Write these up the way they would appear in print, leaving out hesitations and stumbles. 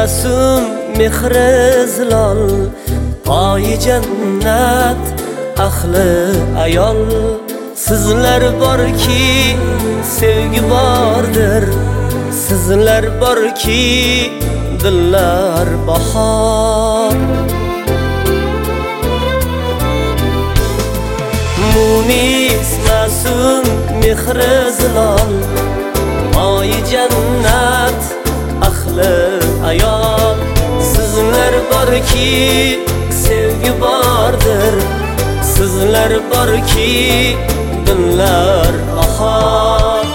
masum mehri zilol, poyi jannat ahli ayol. Sizlar borki sevgi bordir, sizlar borki dillar bahor. Munis masum mehri zilol, poyi jannat ahli ayol. Sizlar borki sevgi bordir, sizlar borki dillar bahor.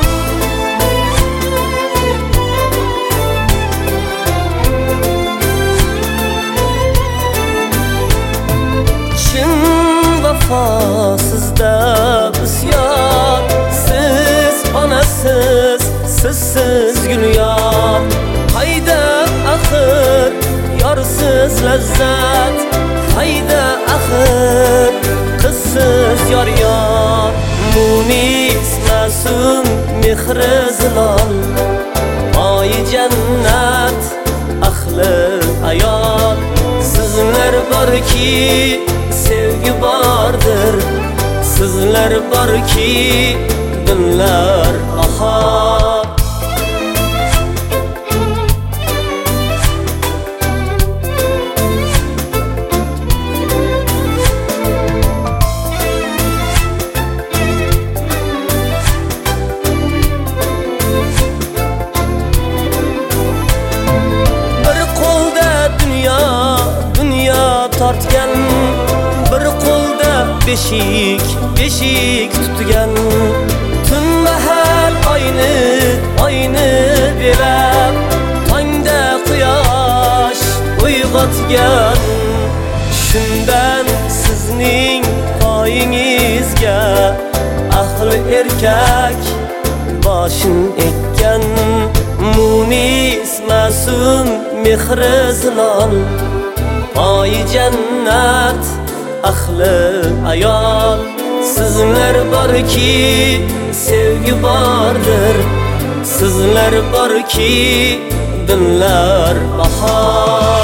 Chin vafosizda bisyor, siz onasiz, sizsiz gulyor. Hayda axir yorsiz lazzat, hayda axir qizsiz yor yor. Munis masum mehri zilol, poyi jannat ahli ayol. Sizlar borki sevgi bordir, sizlar borki dillar bahor. Tortgan bir qo'lda beshik tutgan. Tun mahal oyni belab, tongda quyosh uyg'otgan. Shundan sizning poyingizga ahli erkak boshin ekkan. Munis masum mehri zilol, poyi jannat ahli ayol. Sizlar borki sevgi bordir, sizlar borki dillar bahor.